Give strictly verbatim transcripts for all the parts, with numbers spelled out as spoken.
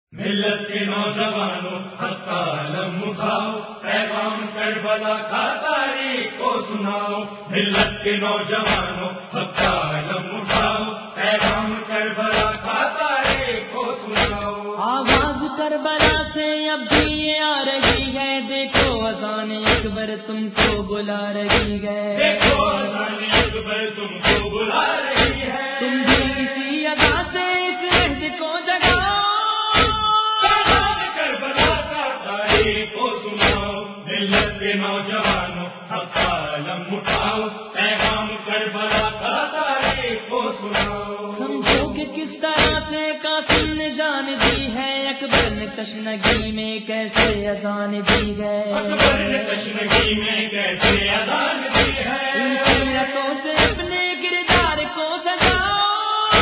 ملت کے نوجوانوں حق علم اٹھاؤ، پیغام کربلا کا تاریخ کو سناؤ۔ ملت کے نوجوانوں حق علم اٹھاؤ، پیغام کربلا کا تاریخ کو سناؤ۔ آواز کربلا سے اب بھی یہ آ رہی ہے، دیکھو اذان اکبر تم کو بلا رہی ہے، دیکھو اذان اکبر تم کو بلا رہی ہے۔ تم بھی اسی ادا سے اس عہد کو جگاؤ، ملت کے نوجوانوں حق علم اٹھاؤ، پیغام کربلا کا تاریخ کو سناؤ۔ سمجھو کہ کس طرح سے قاسم نے جان دی ہے، اکبر نے تشنگی میں کیسے اذان دی ہے، اکبر نے تشنگی میں کیسے اذان دی ہے۔ ان سیرتوں سے اپنے کردار کو سجاؤ،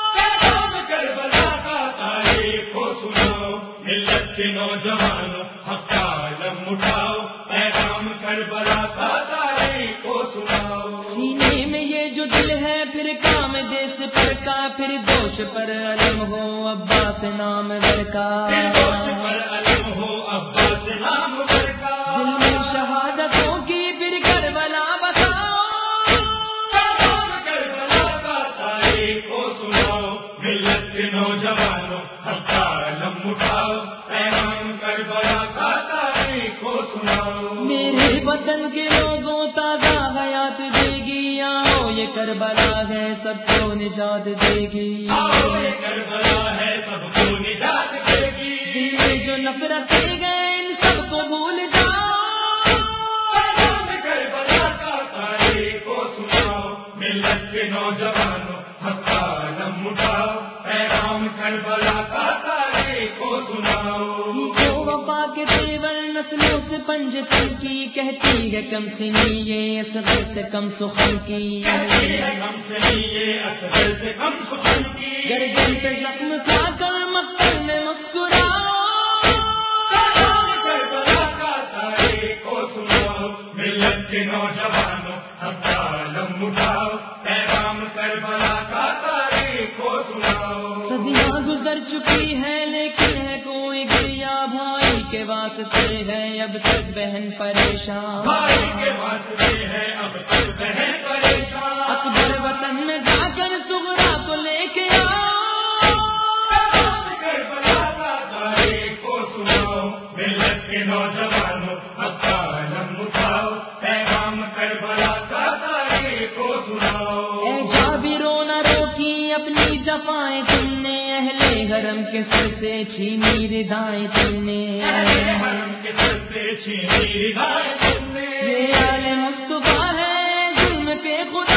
پیغام کربلا کا تاریخ کو سناؤ۔ ملت کے نوجوانوں حق علم اٹھاؤ، پیغام کربلا کا تاریخ کو سناؤ۔ سینے میں یہ جو دل ہے پھر کام دیس پر کا، پھر دوش پر علم ہو عباس نام ور کا، پھر دوش پر علم ہو عباس نام ور کا۔ دل میں شہادتوں کی پھر کربلا بساؤ، پیغام کربلا کا تاریخ کو سناؤ۔ ملت کے نوجوانوں حق علم اٹھاؤ، پیغام کربلا کا تاریخ کو سناؤ۔ میرے وطن کے لوگوں تازہ حیات دے گی، آؤ یہ کربلا ہے سب کو نجات دے گی، آؤ یہ کربلا ہے سب کو نجات دے گی۔ دل میں جو نفرتیں گئے ان سب کو بھول جاؤ، پیغام کربلا کا تاریخ کو سناؤ۔ ملت کے نوجوانوں حق علم اٹھاؤ، پیغام کربلا کا تاریخ کو سناؤ۔ جو وفا کے تیور نسلوں سے پنج تن کی، کہتی ہے کم سنی یہ اصغر سے کم سخن کی، کہتی ہے کم سنی یہ اصغر سے کم سخن کی۔ گردن پہ زخم کھا کر مقتل میں مسکراؤ، پیغام کربلا کا تاریخ کو سناؤ۔ ملت کے نوجوانوں حق علم اٹھاؤ، پیغام کربلا کا تاریخ کو سناؤ۔ صدیاں گزر چکی ہیں لیکن ہے کوئی گریا، بھائی کے واسطے ہے اب تک بہن پریشان، بھائی کے واسطے ہے اب تک بہن پریشان۔ اکبر وطن میں جا کر صغرا کو لے کے آؤ، پیغام کربلا کا تاریخ کو سناؤ۔ ملت کے نوجوانوں حق علم اٹھاؤ، پیغام کربلا کا تاریخ کو سناؤ۔ اے جابرو نہ روکی اپنی جفائیں تم نے، اہل حرم کے سر سے چھینی ردائیں تم نے، اہل حرم کے سر سے چھینی ردائیں تم نے۔ یہ آل مصطفیٰ ہے ظلم کے خدا،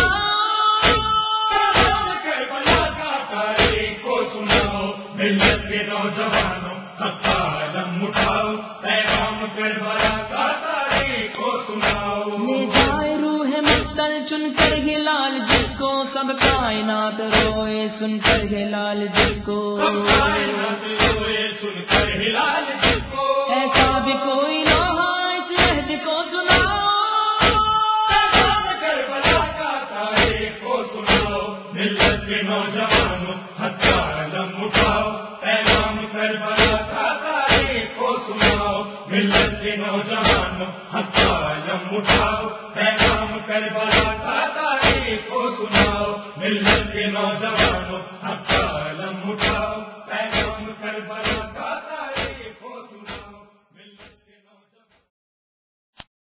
پیغام کربلا کا تاریخ کو سناؤ۔ ملت کے نوجوانوں حق علم اٹھاؤ، پیغام کربلا کا تاریخ کو سناؤ۔ لے جائے روح مقتل چن کر ہلال جس کو، سب کائنات روئے سن کر ہلال جس کو، سب کائنات روئے سن کر ہلال جس کو۔ ایسا بھی کوئی نہ ہو اس عہد کو سناؤ، پیغام کربلا کا تاریخ کو سناؤ۔ ملت کے نوجوانوں حق علم اٹھاؤ، پیغام کربلا کا تاریخ کو سناؤ۔ ملت کے نوجوانوں حق علم اٹھاؤ، پیغام